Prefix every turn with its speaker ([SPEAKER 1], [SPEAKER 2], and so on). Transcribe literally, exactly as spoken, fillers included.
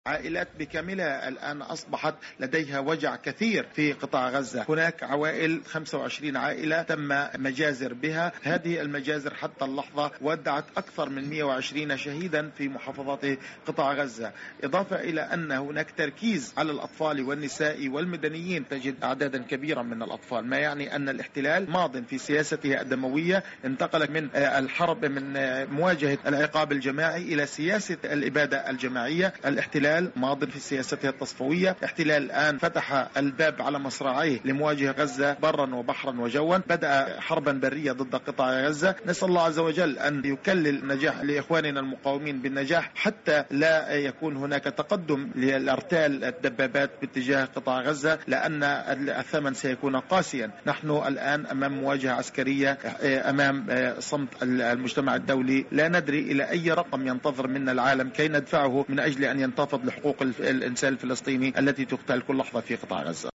[SPEAKER 1] عائلات بكاملها الآن أصبحت لديها وجع كثير في قطاع غزة. هناك عوائل خمسة وعشرين عائلة تم مجازر بها. هذه المجازر حتى اللحظة ودعت أكثر من مئة وعشرين شهيدا في محافظات قطاع غزة، إضافة إلى أن هناك تركيز على الأطفال والنساء والمدنيين. تجد أعدادا كبيرة من الأطفال، ما يعني أن الاحتلال ماض في سياسته الدموية، انتقل من الحرب من مواجهة العقاب الجماعي إلى سياسة الإبادة الجماعية. الاحتلال ماض في سياسته التصفوية. احتلال الآن فتح الباب على مصراعيه لمواجهة غزة برا وبحرا وجوا. بدأ حربا برية ضد قطاع غزة. نسأل الله عز وجل أن يكلل نجاح لإخواننا المقاومين بالنجاح، حتى لا يكون هناك تقدم للارتال الدبابات باتجاه قطاع غزة، لأن الثمن سيكون قاسيا. نحن الآن أمام مواجهة عسكرية، أمام صمت المجتمع الدولي. لا ندري إلى أي رقم ينتظر منا العالم كي ندفعه من أجل أن ينتفض لحقوق الإنسان الفلسطيني التي تقتل كل لحظة في قطاع غزة.